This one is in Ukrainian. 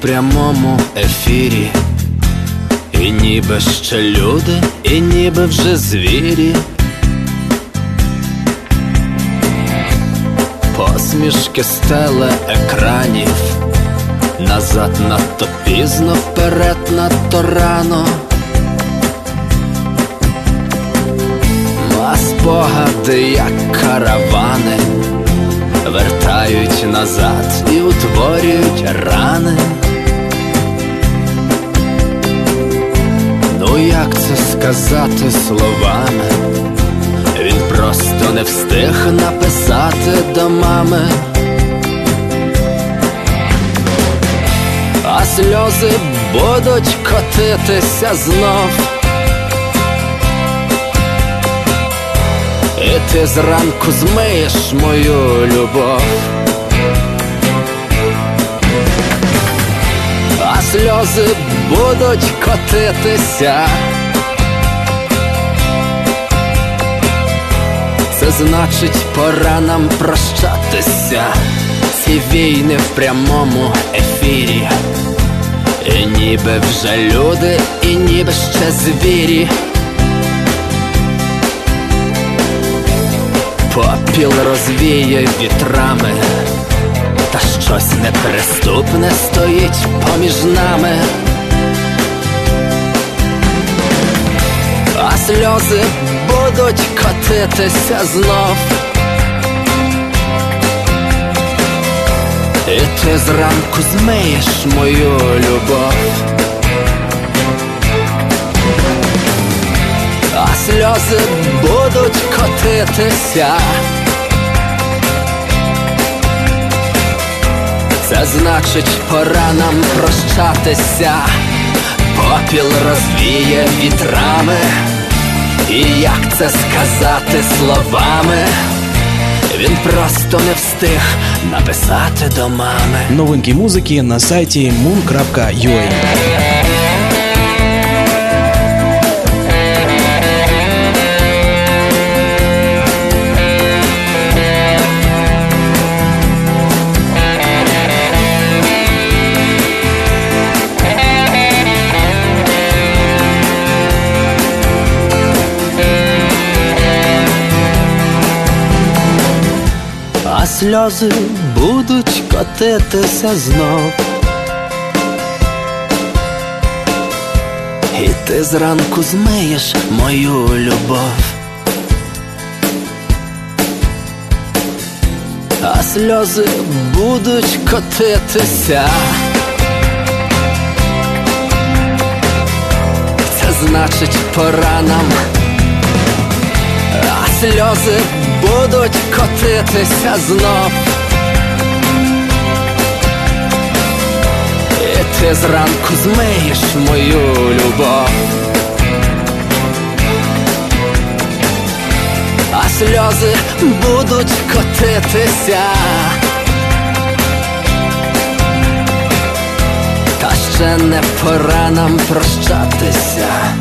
прямому ефірі, і ніби ще люди, і ніби вже звірі. Посмішки з телеекранів, назад надто пізно, вперед надто рано. А спогади, як каравани, вертають назад і утворюють рани. Ну як це сказати словами? Він просто не встиг написати до мами. А сльози будуть котитися знов, і ти зранку змиєш мою любов. А сльози будуть котитися, це значить, пора нам прощатися. Ці війни в прямому ефірі, і ніби вже люди, і ніби ще звірі. Попіл розвіє вітрами, та щось неприступне стоїть поміж нами. А сльози будуть котитися знов, і ти зранку змиєш мою любов. А сльози будуть котитися, це значить, пора нам прощатися. Попіл розвіє вітрами, і як це сказати словами? Він просто не встиг написати до мами. Новинки музики на сайті moon.ua. А сльози будуть котитися знов, і ти зранку змиєш мою любов. А сльози будуть котитися, це значить, пора нам. А сльози будуть котитися знов, і ти зранку змиєш мою любов. А сльози будуть котитися, та ще не пора нам прощатися.